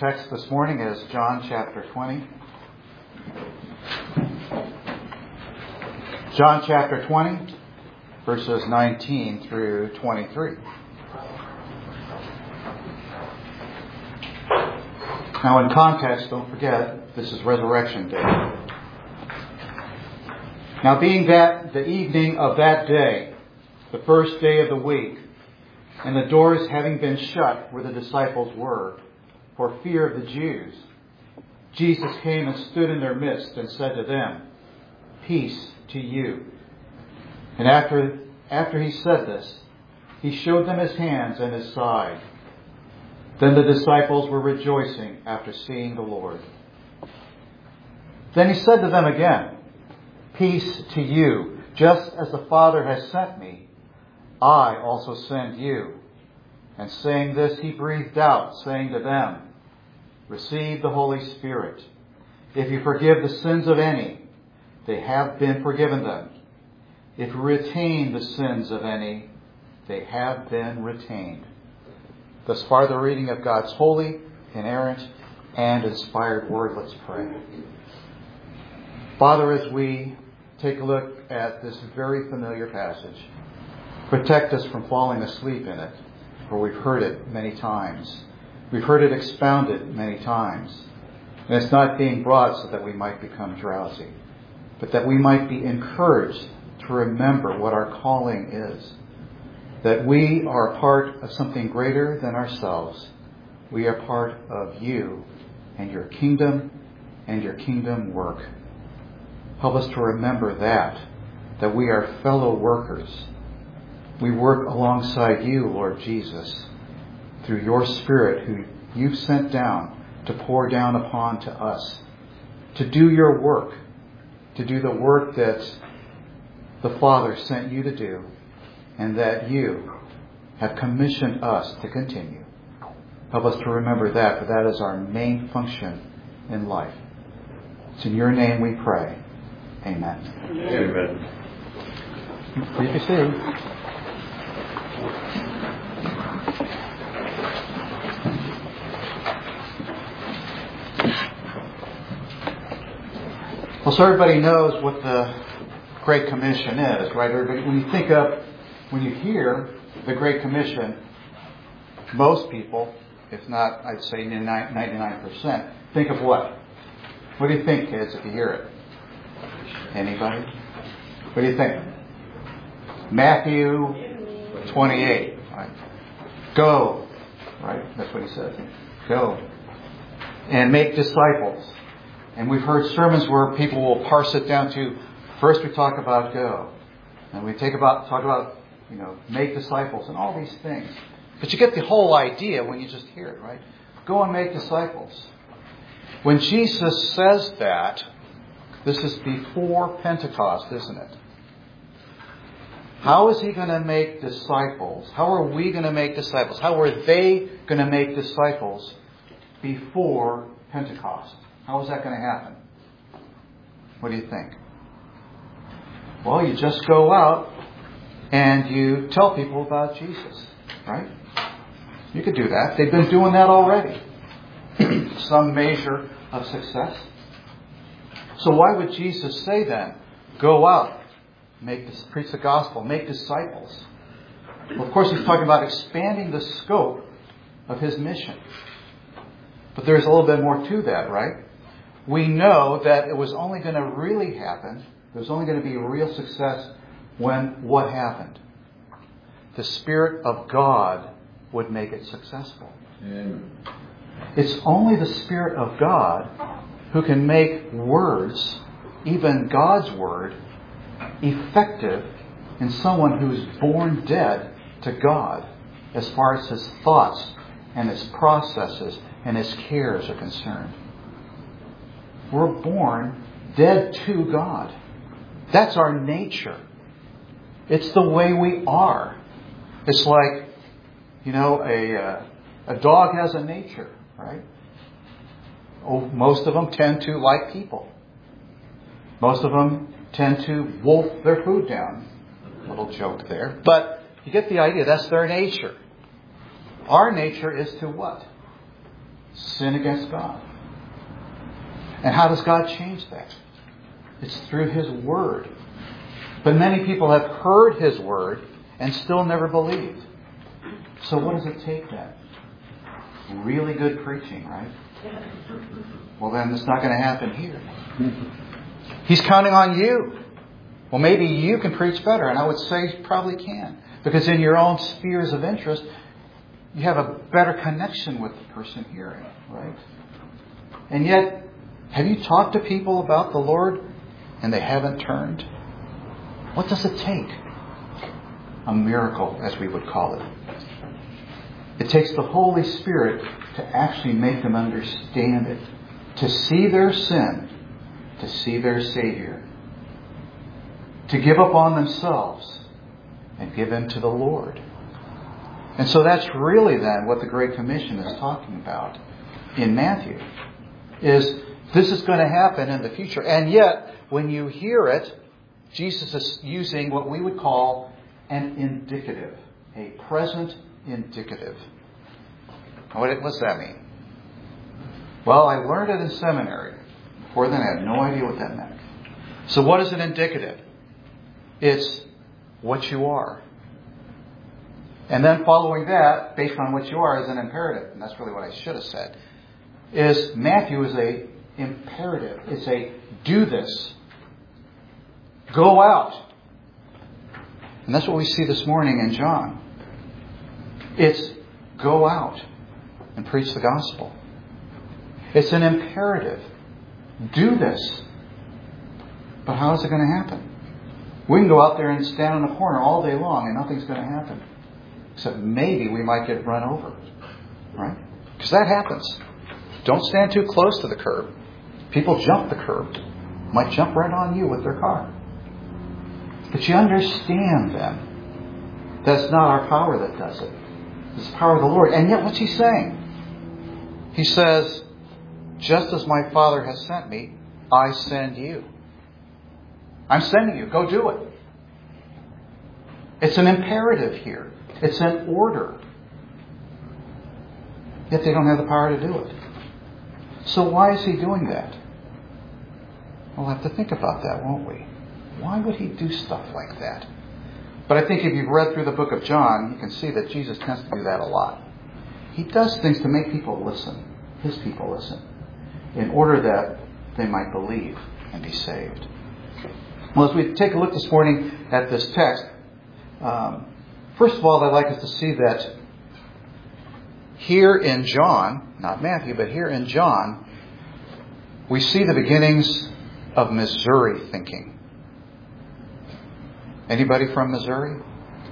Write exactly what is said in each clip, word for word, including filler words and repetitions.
text this morning is John chapter twenty. John chapter twenty, verses nineteen through twenty-three. Now, in context, don't forget, this is Resurrection Day. Now, being that the evening of that day, the first day of the week, and the doors having been shut where the disciples were, for fear of the Jews, Jesus came and stood in their midst and said to them, "Peace to you." And after, after he said this, he showed them his hands and his side. Then the disciples were rejoicing after seeing the Lord. Then he said to them again, "Peace to you. Just as the Father has sent me, I also send you." And saying this, he breathed out, saying to them, "Receive the Holy Spirit. If you forgive the sins of any, they have been forgiven them. If you retain the sins of any, they have been retained." Thus far the reading of God's holy, inerrant, and inspired word. Let's pray. Father, as we take a look at this very familiar passage, protect us from falling asleep in it, for we've heard it many times. We've heard it expounded many times. And it's not being brought so that we might become drowsy, but that we might be encouraged to remember what our calling is. That we are part of something greater than ourselves. We are part of you and your kingdom and your kingdom work. Help us to remember that, that we are fellow workers. We work alongside you, Lord Jesus, through your Spirit who you've sent down to pour down upon to us, to do your work, to do the work that the Father sent you to do, and that you have commissioned us to continue. Help us to remember that, for that is our main function in life. It's in your name we pray. Amen. Amen. Please be seated. Well, so everybody knows what the Great Commission is, right? Everybody, when you think of, when you hear the Great Commission, most people, if not, I'd say ninety-nine percent, think of what? What do you think, kids, if you hear it? Anybody? What do you think? Matthew twenty-eight. Right? Go. Right? That's what he says. Go. And make disciples. And we've heard sermons where people will parse it down to, first we talk about go. And we take about talk about, you know, make disciples and all these things. But you get the whole idea when you just hear it, right? Go and make disciples. When Jesus says that, this is before Pentecost, isn't it? How is he going to make disciples? How are we going to make disciples? How are they going to make disciples before Pentecost? How is that going to happen? What do you think? Well, you just go out and you tell people about Jesus, right? You could do that. They've been doing that already. Some measure of success. So why would Jesus say then, go out, make this, preach the gospel, make disciples? Well, of course, he's talking about expanding the scope of his mission. But there's a little bit more to that, right? We know that it was only going to really happen, there was only going to be a real success when what happened? The Spirit of God would make it successful. Amen. It's only the Spirit of God who can make words, even God's word, effective in someone who's born dead to God as far as his thoughts and his processes and his cares are concerned. We're born dead to God. That's our nature. It's the way we are. It's like, you know, a uh, a dog has a nature, right? Oh, most of them tend to like people. Most of them tend to wolf their food down. Little joke there. But you get the idea. That's their nature. Our nature is to what? Sin against God. And how does God change that? It's through His Word. But many people have heard His Word and still never believed. So what does it take then? Really good preaching, right? Well, then it's not going to happen here. He's counting on you. Well, maybe you can preach better, and I would say you probably can. Because in your own spheres of interest, you have a better connection with the person hearing, right? And yet, have you talked to people about the Lord and they haven't turned? What does it take? A miracle, as we would call it. It takes the Holy Spirit to actually make them understand it. To see their sin. To see their Savior. To give up on themselves and give in to the Lord. And so that's really then what the Great Commission is talking about in Matthew. Is this is going to happen in the future. And yet, when you hear it, Jesus is using what we would call an indicative. A present indicative. What does that mean? Well, I learned it in seminary. Before then, I had no idea what that meant. So what is an indicative? It's what you are. And then following that, based on what you are, is an imperative. And that's really what I should have said. Is Matthew is a imperative. It's a do this. Go out. And that's what we see this morning in John. It's go out and preach the gospel. It's an imperative. Do this. But how is it going to happen? We can go out there and stand in a corner all day long and nothing's going to happen. Except maybe we might get run over. Right? Because that happens. Don't stand too close to the curb. People jump the curb. Might jump right on you with their car. But you understand then, that's not our power that does it. It's the power of the Lord. And yet what's He saying? He says, just as my Father has sent me, I send you. I'm sending you. Go do it. It's an imperative here. It's an order. Yet they don't have the power to do it. So why is He doing that? We'll have to think about that, won't we? Why would He do stuff like that? But I think if you've read through the book of John, you can see that Jesus tends to do that a lot. He does things to make people listen. His people listen. In order that they might believe and be saved. Well, as we take a look this morning at this text, um, first of all, I'd like us to see that here in John, not Matthew, but here in John, we see the beginnings of Missouri thinking. Anybody from Missouri?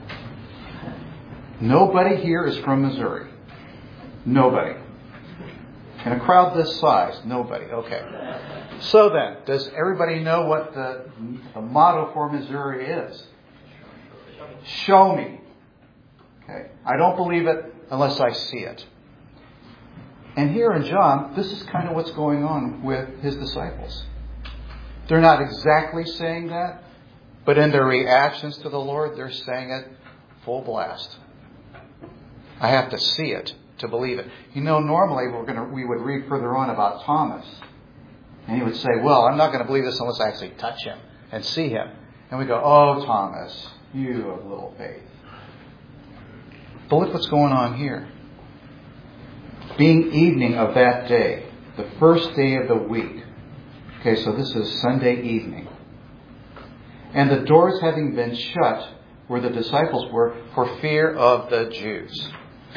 Nobody here is from Missouri. Nobody. In a crowd this size, nobody. Okay. So then, does everybody know what the, the motto for Missouri is? Show me. Okay. I don't believe it unless I see it. And here in John, this is kind of what's going on with his disciples. They're not exactly saying that, but in their reactions to the Lord, they're saying it full blast. I have to see it to believe it. You know, normally we're going to, we would read further on about Thomas. And he would say, well, I'm not going to believe this unless I actually touch him and see him. And we go, oh, Thomas, you have little faith. But look what's going on here. Being evening of that day, the first day of the week. Okay, so this is Sunday evening. And the doors having been shut where the disciples were for fear of the Jews.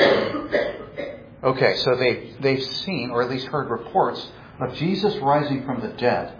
Okay, so they, they've seen, or at least heard reports, of Jesus rising from the dead.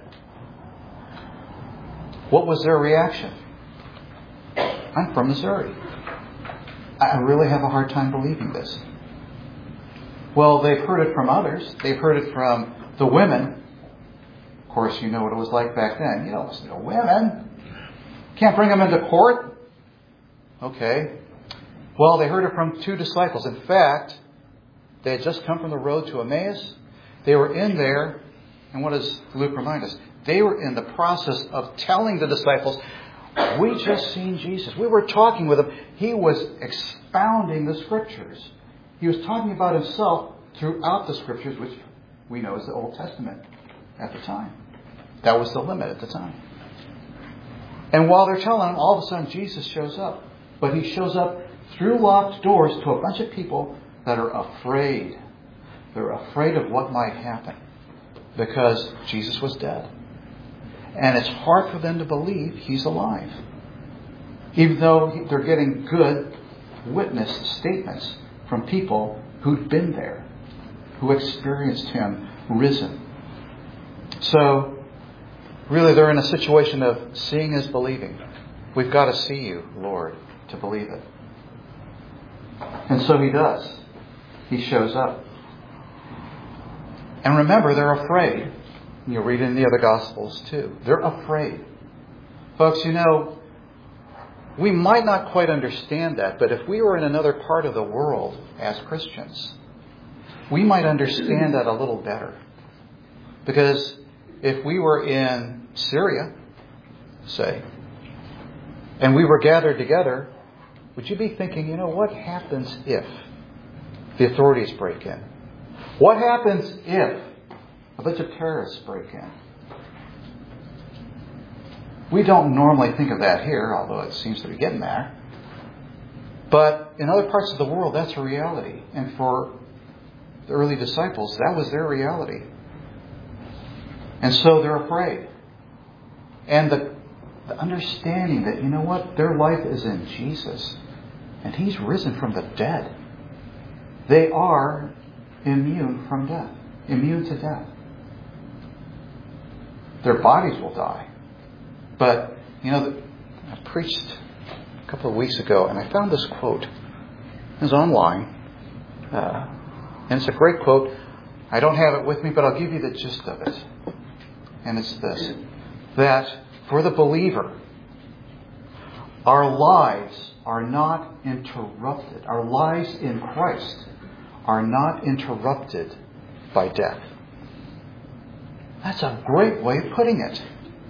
What was their reaction? I'm from Missouri. I really have a hard time believing this. Well, they've heard it from others. They've heard it from the women. Of course, you know what it was like back then. You don't listen to women. Can't bring them into court. Okay. Well, they heard it from two disciples. In fact, they had just come from the road to Emmaus. They were in there, and what does Luke remind us? They were in the process of telling the disciples, we just seen Jesus. We were talking with him. He was expounding the Scriptures. He was talking about himself throughout the Scriptures, which we know is the Old Testament at the time. That was the limit at the time. And while they're telling him, all of a sudden Jesus shows up. But he shows up through locked doors to a bunch of people that are afraid. They're afraid of what might happen because Jesus was dead. And it's hard for them to believe he's alive. Even though they're getting good witness statements from people who'd been there, who experienced him risen. So, really they're in a situation of seeing is believing. We've got to see you, Lord, to believe it. And so he does. He shows up. And remember, they're afraid. You'll read it in the other Gospels too. They're afraid. Folks, you know, we might not quite understand that, but if we were in another part of the world as Christians, we might understand that a little better. Because if we were in Syria, say, and we were gathered together, would you be thinking, you know, what happens if the authorities break in? What happens if a bunch of terrorists break in? We don't normally think of that here, although it seems to be getting there. But in other parts of the world, that's a reality. And for the early disciples, that was their reality. And so they're afraid. And the, the understanding that, you know what, their life is in Jesus. And He's risen from the dead. They are immune from death. Immune to death. Their bodies will die. But, you know, I preached a couple of weeks ago and I found this quote. It was online. Uh, and it's a great quote. I don't have it with me, but I'll give you the gist of it. And it's this. That for the believer, our lives are not interrupted. Our lives in Christ are not interrupted by death. That's a great way of putting it.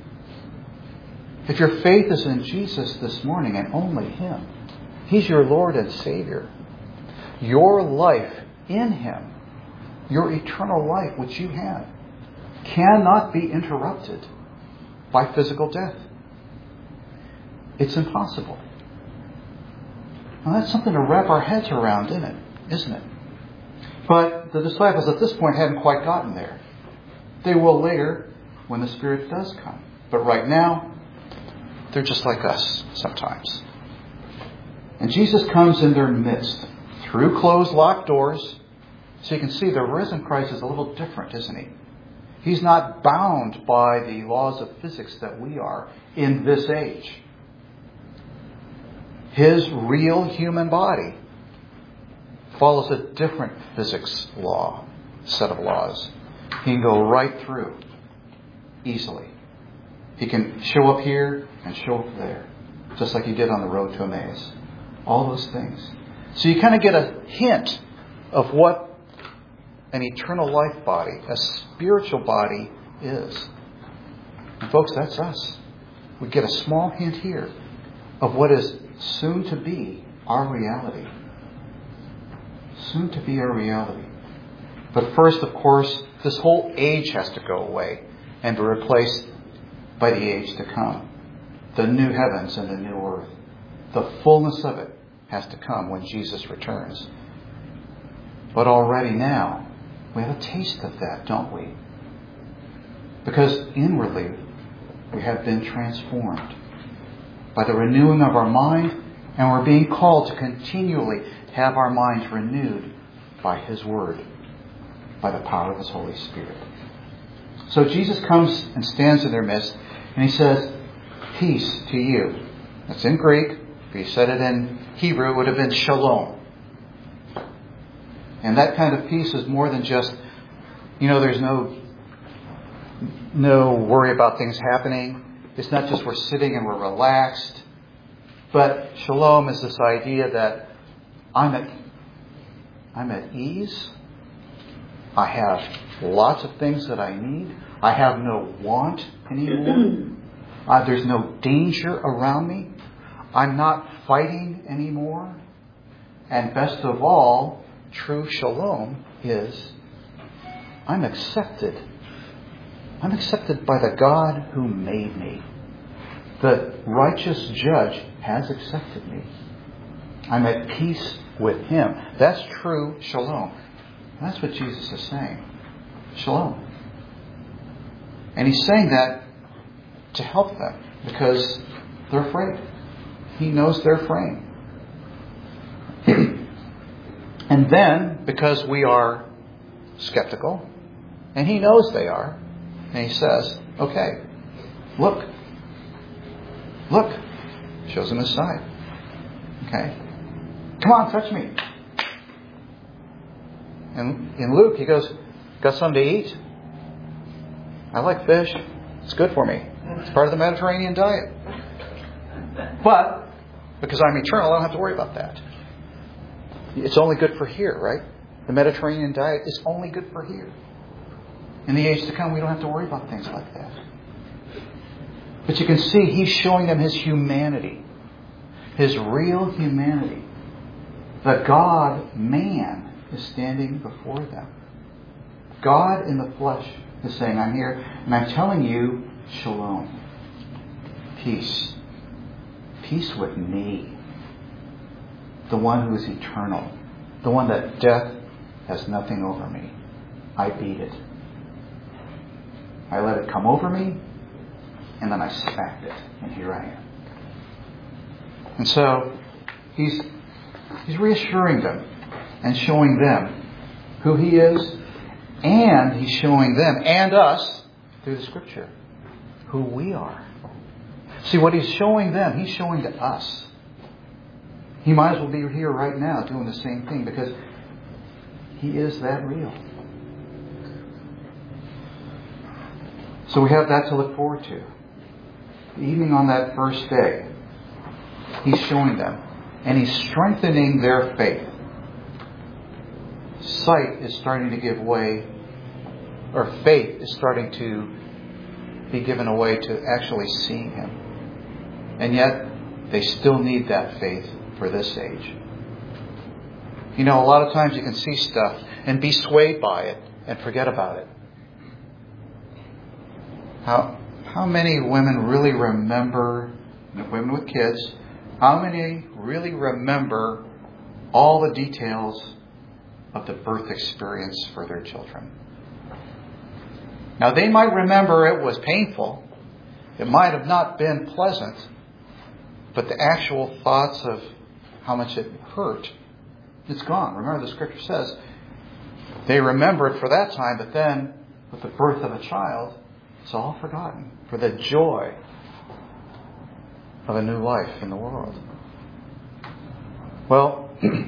If your faith is in Jesus this morning and only Him, He's your Lord and Savior. Your life in Him, your eternal life which you have, cannot be interrupted by physical death. It's impossible. Now that's something to wrap our heads around, isn't it? Isn't it? But the disciples at this point hadn't quite gotten there. They will later when the Spirit does come. But right now, they're just like us sometimes. And Jesus comes in their midst through closed, locked doors. So you can see the risen Christ is a little different, isn't He? He's not bound by the laws of physics that we are in this age. His real human body follows a different physics law, set of laws. He can go right through easily. He can show up here and show up there, just like He did on the road to Emmaus. All those things. So you kind of get a hint of what an eternal life body, a spiritual body is. And folks, that's us. We get a small hint here of what is soon to be our reality. Soon to be our reality. But first, of course, this whole age has to go away and be replaced by the age to come. The new heavens and the new earth. The fullness of it has to come when Jesus returns. But already now, we have a taste of that, don't we? Because inwardly, we have been transformed by the renewing of our mind, and we're being called to continually have our minds renewed by His Word, by the power of His Holy Spirit. So Jesus comes and stands in their midst, and He says, "Peace to you." That's in Greek. If He said it in Hebrew, it would have been shalom. And that kind of peace is more than just, you know, there's no no worry about things happening. It's not just we're sitting and we're relaxed. But shalom is this idea that I'm at I'm at ease. I have lots of things that I need. I have no want anymore. Uh, there's no danger around me. I'm not fighting anymore. And best of all, true shalom is, I'm accepted. I'm accepted by the God who made me. The righteous judge has accepted me. I'm at peace with Him. That's true shalom. That's what Jesus is saying. Shalom. And He's saying that to help them because they're afraid. He knows their frame. And then, because we are skeptical, and He knows they are, and He says, okay, look. Look. Shows them His side. Okay. Come on, touch me. And in Luke, He goes, got something to eat? I like fish. It's good for me. It's part of the Mediterranean diet. But, because I'm eternal, I don't have to worry about that. It's only good for here, right? The Mediterranean diet is only good for here. In the age to come, we don't have to worry about things like that. But you can see He's showing them His humanity. His real humanity. The God-man is standing before them. God in the flesh is saying, I'm here and I'm telling you, shalom. Peace. Peace with me. The one who is eternal. The one that death has nothing over me. I beat it. I let it come over me, and then I smacked it, and here I am. And so, He's He's reassuring them and showing them who He is, and He's showing them and us through the Scripture who we are. See, what He's showing them, He's showing to us. He might as well be here right now doing the same thing because He is that real. So we have that to look forward to. The evening on that first day, He's showing them. And He's strengthening their faith. Sight is starting to give way, or faith is starting to be given away to actually seeing Him. And yet, they still need that faith for this age. You know, a lot of times you can see stuff and be swayed by it and forget about it. How how many women really remember, women with kids, how many really remember all the details of the birth experience for their children? Now, they might remember it was painful. It might have not been pleasant. But the actual thoughts of how much it hurt, it's gone. Remember, the Scripture says they remember it for that time, but then with the birth of a child, it's all forgotten for the joy of a new life in the world. Well,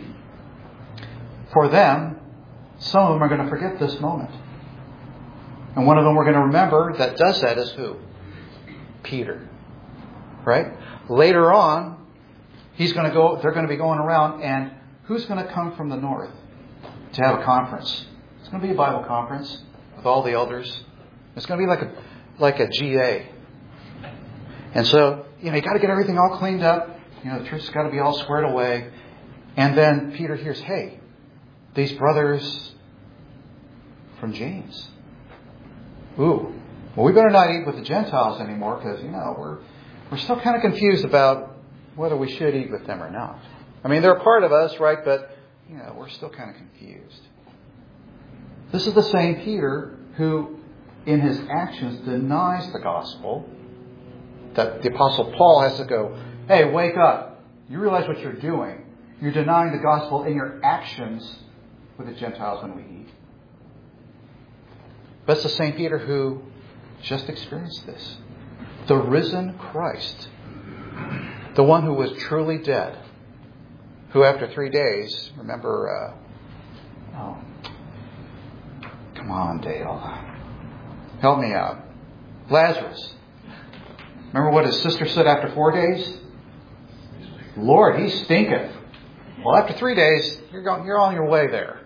for them, some of them are going to forget this moment. And one of them we're going to remember that does that is who? Peter. Right? Later on, he's going to go, they're going to be going around, and who's going to come from the north to have a conference? It's going to be a Bible conference with all the elders. It's going to be like a like a G A. And so, you know, you got to get everything all cleaned up. You know, the church's got to be all squared away. And then Peter hears, hey, these brothers from James. Ooh, well, we better not eat with the Gentiles anymore because, you know, we're we're still kind of confused about whether we should eat with them or not. I mean, they're a part of us, right? But, you know, we're still kind of confused. This is the same Peter who, in his actions, denies the gospel. That the Apostle Paul has to go, hey, wake up. You realize what you're doing. You're denying the gospel in your actions with the Gentiles when we eat. But it's the same Peter who just experienced this. The risen Christ. The one who was truly dead. Who after three days, remember, uh, oh, come on, Dale. Help me out. Lazarus. Remember what his sister said after four days? Lord, he stinketh. Well, after three days, you're going, you're on your way there.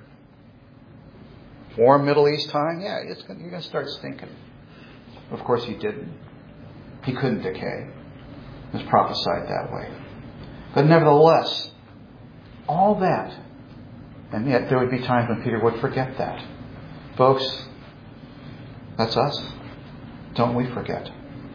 Warm Middle East time, yeah, it's, you're going to start stinking. Of course, he didn't. He couldn't decay. It was prophesied that way. But nevertheless, all that And yet there would be times when Peter would forget that. Folks, that's us. Don't we forget?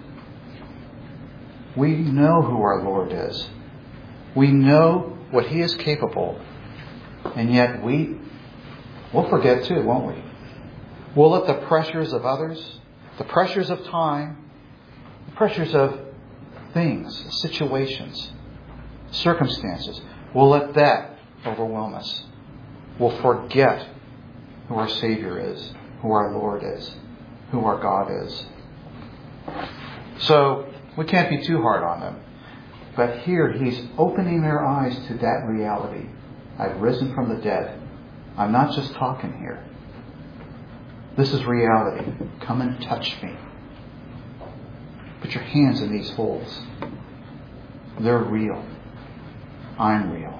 We know who our Lord is. We know what He is capable. And yet we, we'll forget too, won't we? We'll let the pressures of others, the pressures of time, the pressures of things, situations, circumstances, we'll let that overwhelm us. We'll forget who our Savior is, who our Lord is, who our God is. So we can't be too hard on them. But here He's opening their eyes to that reality. I've risen from the dead. I'm not just talking here. This is reality. Come and touch me. Put your hands in these holes. They're real. I'm real.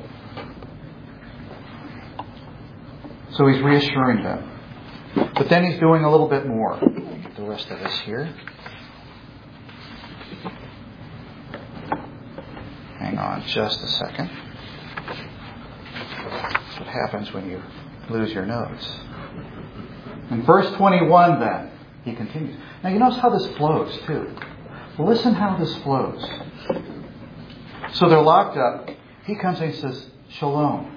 So He's reassuring them. But then He's doing a little bit more. Get the rest of this here. Hang on just a second. That's what happens when you lose your notes. In verse twenty-one then, He continues. Now you notice how this flows too. Listen how this flows. So they're locked up. He comes and He says, Shalom.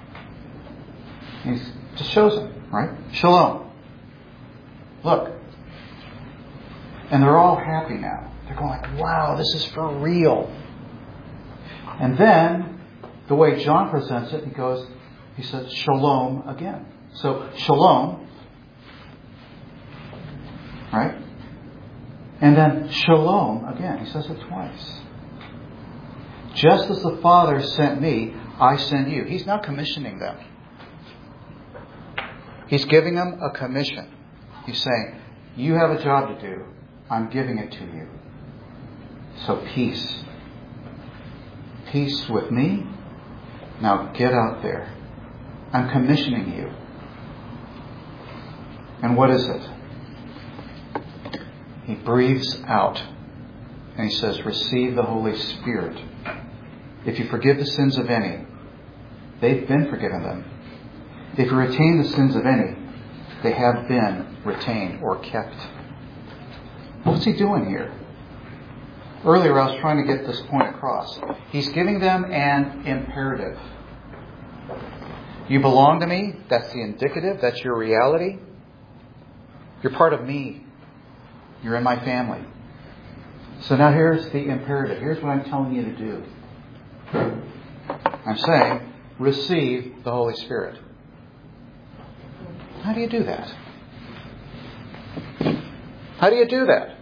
He just shows them, right? Shalom. Look. And they're all happy now. They're going like, wow, this is for real. And then, the way John presents it, he goes, he says, Shalom again. So, Shalom. Right? And then, Shalom again. He says it twice. Just as the Father sent me, I send you. He's not commissioning them. He's giving them a commission. He's saying, you have a job to do. I'm giving it to you. So peace. Peace with me. Now get out there. I'm commissioning you. And what is it? He breathes out. And He says, receive the Holy Spirit. If you forgive the sins of any, they've been forgiven them. If you retain the sins of any, they have been retained or kept. What's He doing here? Earlier I was trying to get this point across. He's giving them an imperative. You belong to me. That's the indicative. That's your reality. You're part of me. You're in my family. So now here's the imperative. Here's what I'm telling you to do. I'm saying, receive the Holy Spirit. How do you do that? How do you do that?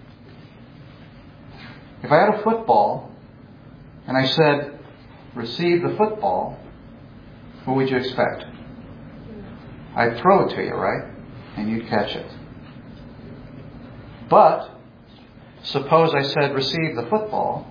If I had a football and I said, receive the football, what would you expect? I'd throw it to you, right? And you'd catch it. But, suppose I said, receive the football,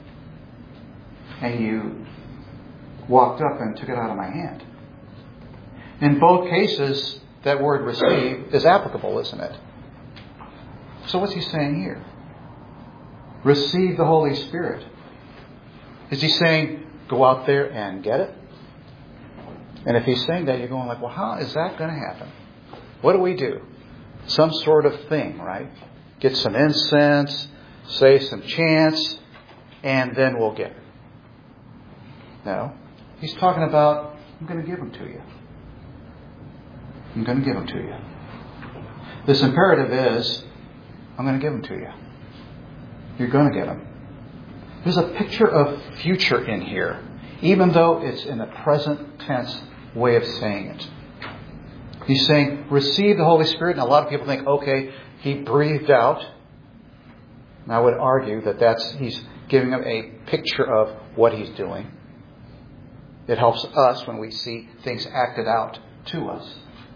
and you walked up and took it out of my hand. In both cases, that word receive is applicable, isn't it? So what's He saying here? Receive the Holy Spirit. Is He saying, go out there and get it? And if He's saying that, you're going like, well, how is that going to happen? What do we do? Some sort of thing, right? Get some incense, say some chants, and then we'll get it. No. He's talking about, I'm going to give them to you. I'm going to give them to you. This imperative is, I'm going to give them to you. You're going to get them. There's a picture of future in here, even though it's in the present tense way of saying it. He's saying, receive the Holy Spirit. And a lot of people think, okay, He breathed out. And I would argue that that's He's giving them a picture of what He's doing. It helps us when we see things acted out to us.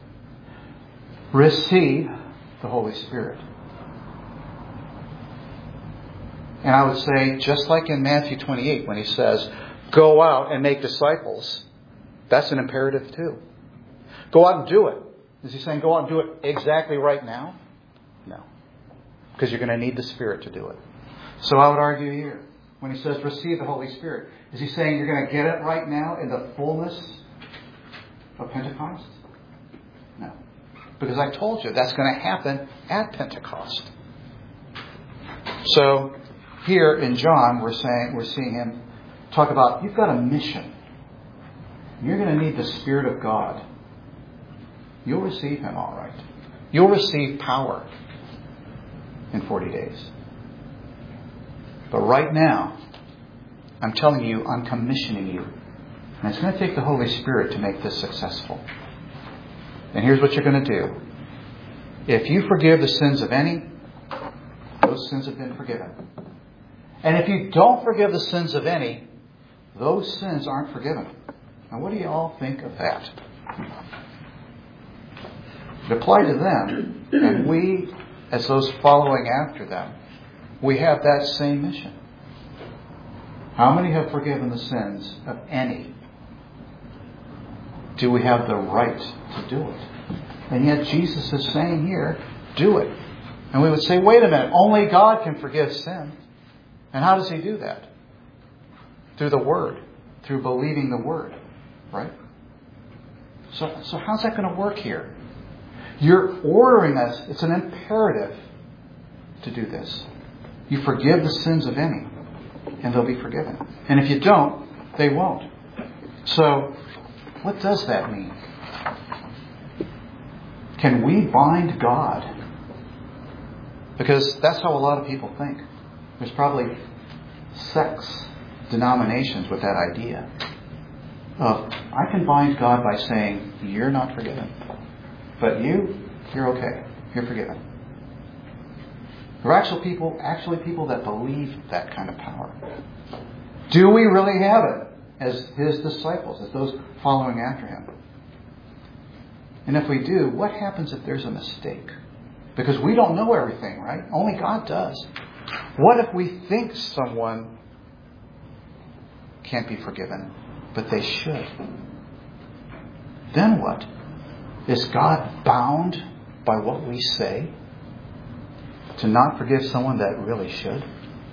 Receive the Holy Spirit. And I would say, just like in Matthew twenty-eight, when He says, go out and make disciples, that's an imperative too. Go out and do it. Is He saying go out and do it exactly right now? No. Because you're going to need the Spirit to do it. So I would argue here, when He says receive the Holy Spirit, is He saying you're going to get it right now in the fullness of Pentecost? No. Because I told you that's going to happen at Pentecost. So here in John, we're saying we're seeing him talk about you've got a mission. You're going to need the Spirit of God. You'll receive him all right. You'll receive power in forty days. But right now, I'm telling you, I'm commissioning you. And it's going to take the Holy Spirit to make this successful. And here's what you're going to do. If you forgive the sins of any, those sins have been forgiven. And if you don't forgive the sins of any, those sins aren't forgiven. Now, what do you all think of that? It applied to them, and we, as those following after them, we have that same mission. How many have forgiven the sins of any? Do we have the right to do it? And yet Jesus is saying here, do it. And we would say, wait a minute, only God can forgive sin. And how does he do that? Through the Word. Through believing the Word. Right? So, so how's that going to work here? You're ordering us, it's an imperative to do this. You forgive the sins of any, and they'll be forgiven. And if you don't, they won't. So, what does that mean? Can we bind God? Because that's how a lot of people think. There's probably sects, denominations with that idea of, I can bind God by saying, you're not forgiven. But you, you're okay. You're forgiven. There are actual people, actually people that believe that kind of power. Do we really have it as his disciples, as those following after him? And if we do, what happens if there's a mistake? Because we don't know everything, right? Only God does. What if we think someone can't be forgiven, but they should? Then what? Is God bound by what we say to not forgive someone that really should?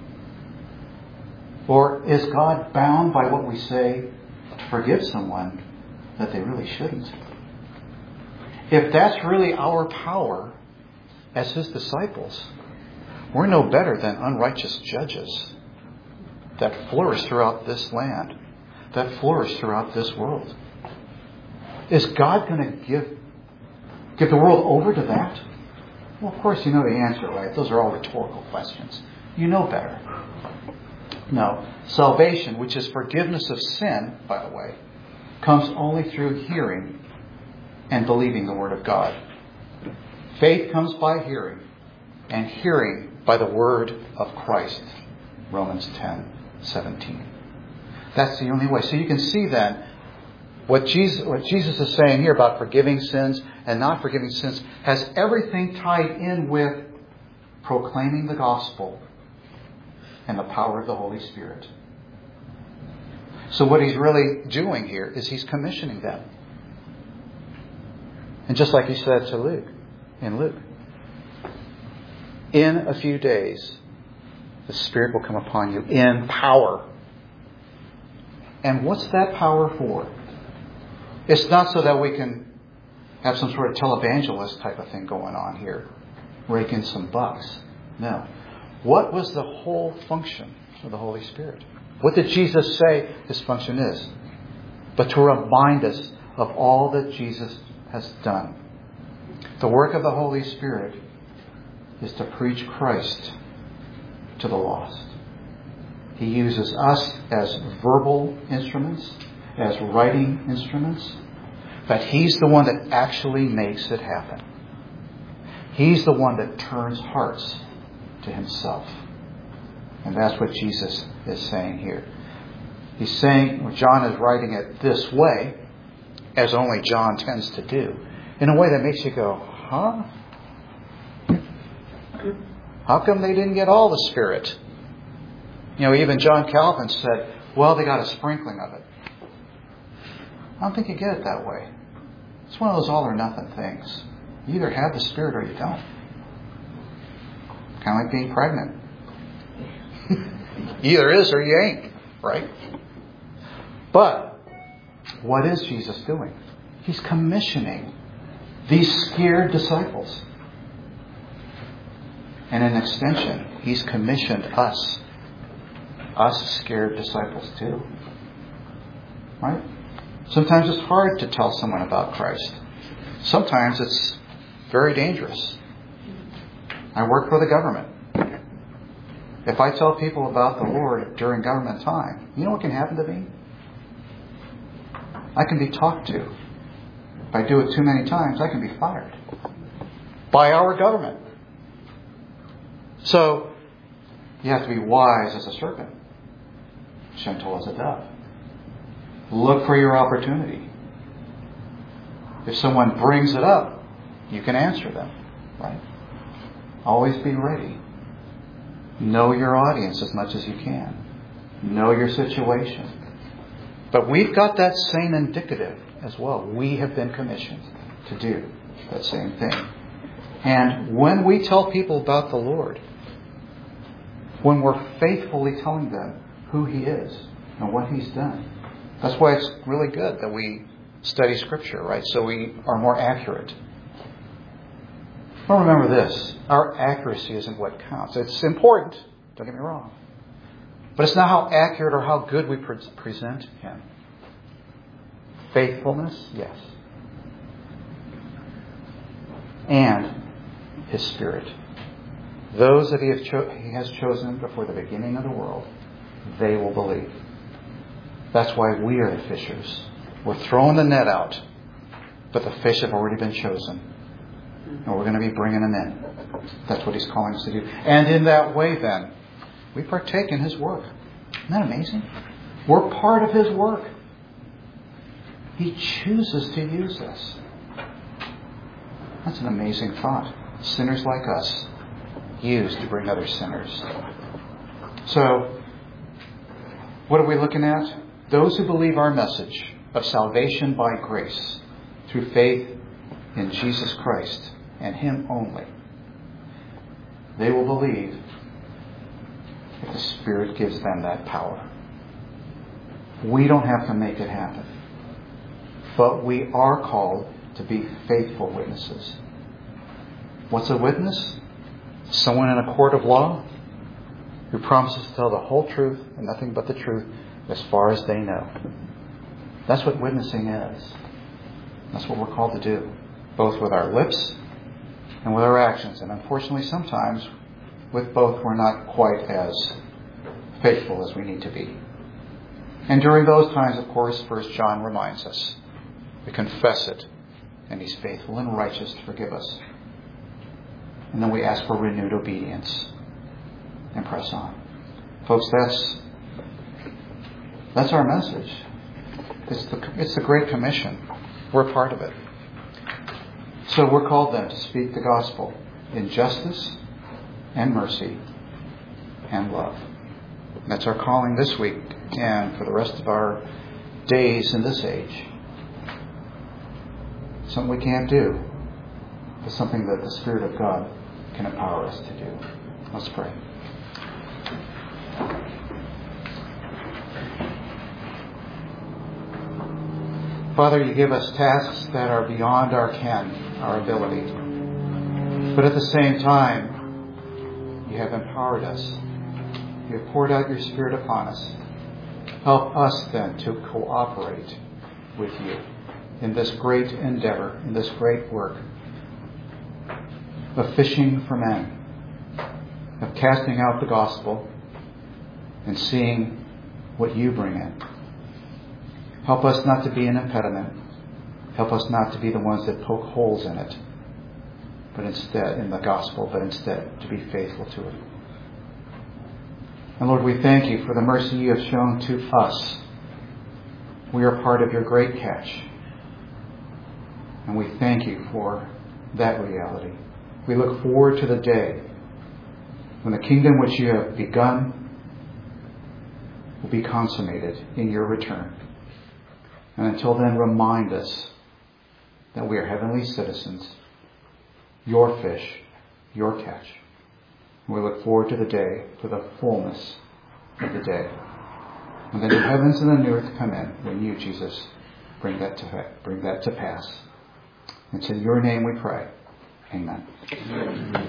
Or is God bound by what we say to forgive someone that they really shouldn't? If that's really our power as his disciples, we're no better than unrighteous judges that flourish throughout this land, that flourish throughout this world. Is God going to give give the world over to that? Well, of course you know the answer, right? Those are all rhetorical questions. You know better. No. Salvation, which is forgiveness of sin, by the way, comes only through hearing and believing the Word of God. Faith comes by hearing, and hearing by the Word of Christ. Romans ten seventeen. That's the only way. So you can see then what Jesus, what Jesus is saying here about forgiving sins and not forgiving sins has everything tied in with proclaiming the gospel and the power of the Holy Spirit. So what he's really doing here is he's commissioning them. And just like he said to Luke, in Luke, in a few days, the Spirit will come upon you in power. And what's that power for? It's not so that we can have some sort of televangelist type of thing going on here, rake in some bucks. No. What was the whole function of the Holy Spirit? What did Jesus say his function is? But to remind us of all that Jesus has done. The work of the Holy Spirit is to preach Christ to the lost. He uses us as verbal instruments, as writing instruments, but he's the one that actually makes it happen. He's the one that turns hearts to himself. And that's what Jesus is saying here. He's saying, well, John is writing it this way, as only John tends to do, in a way that makes you go, huh? How come they didn't get all the Spirit? You know, even John Calvin said, well, they got a sprinkling of it. I don't think you get it that way. It's one of those all or nothing things. You either have the Spirit or you don't. Kind of like being pregnant. Either is or you ain't, right? But what is Jesus doing? He's commissioning these scared disciples. And in extension, He's commissioned us. Us scared disciples too. Right? Sometimes it's hard to tell someone about Christ. Sometimes it's very dangerous. I work for the government. If I tell people about the Lord during government time, you know what can happen to me? I can be talked to. If I do it too many times, I can be fired. By our government. So, you have to be wise as a serpent, gentle as a dove. Look for your opportunity. If someone brings it up, you can answer them. Right? Always be ready. Know your audience as much as you can. Know your situation. But we've got that same indicative as well. We have been commissioned to do that same thing. And when we tell people about the Lord, when we're faithfully telling them who He is and what He's done, that's why it's really good that we study Scripture, right? So we are more accurate. Well, remember this. Our accuracy isn't what counts. It's important. Don't get me wrong. But it's not how accurate or how good we pre- present Him. Faithfulness, yes. And His Spirit. Those that he, have cho- he has chosen before the beginning of the world, they will believe. That's why we are the fishers. We're throwing the net out, but the fish have already been chosen. And we're going to be bringing them in. That's what He's calling us to do. And in that way, then, we partake in His work. Isn't that amazing? We're part of His work. He chooses to use us. That's an amazing thought. Sinners like us, used to bring other sinners. So, what are we looking at? Those who believe our message of salvation by grace through faith in Jesus Christ and Him only, they will believe if the Spirit gives them that power. We don't have to make it happen. But we are called to be faithful witnesses. What's a witness? Someone in a court of law who promises to tell the whole truth and nothing but the truth as far as they know. That's what witnessing is. That's what we're called to do, both with our lips and with our actions. And unfortunately, sometimes with both we're not quite as faithful as we need to be. And during those times, of course, First John reminds us, we confess it, and He's faithful and righteous to forgive us. And then we ask for renewed obedience and press on. Folks, that's that's our message. It's the, it's the Great Commission. We're part of it. So we're called then to speak the gospel in justice and mercy and love. And that's our calling this week and for the rest of our days in this age. Something we can't do, but something that the Spirit of God can empower us to do. Let's pray. Father, You give us tasks that are beyond our ken, our ability. But at the same time, You have empowered us. You have poured out Your Spirit upon us. Help us then to cooperate with You in this great endeavor, in this great work of fishing for men, of casting out the gospel and seeing what You bring in. Help us not to be an impediment. Help us not to be the ones that poke holes in it, but instead, in the gospel, but instead to be faithful to it. And Lord, we thank You for the mercy You have shown to us. We are part of Your great catch. And we thank You for that reality. We look forward to the day when the kingdom which You have begun will be consummated in Your return. And until then, remind us that we are heavenly citizens, Your fish, Your catch. And we look forward to the day for the fullness of the day. And then the heavens and the new earth come in when You, Jesus, bring that to bring that to pass. It's in your name we pray. Amen.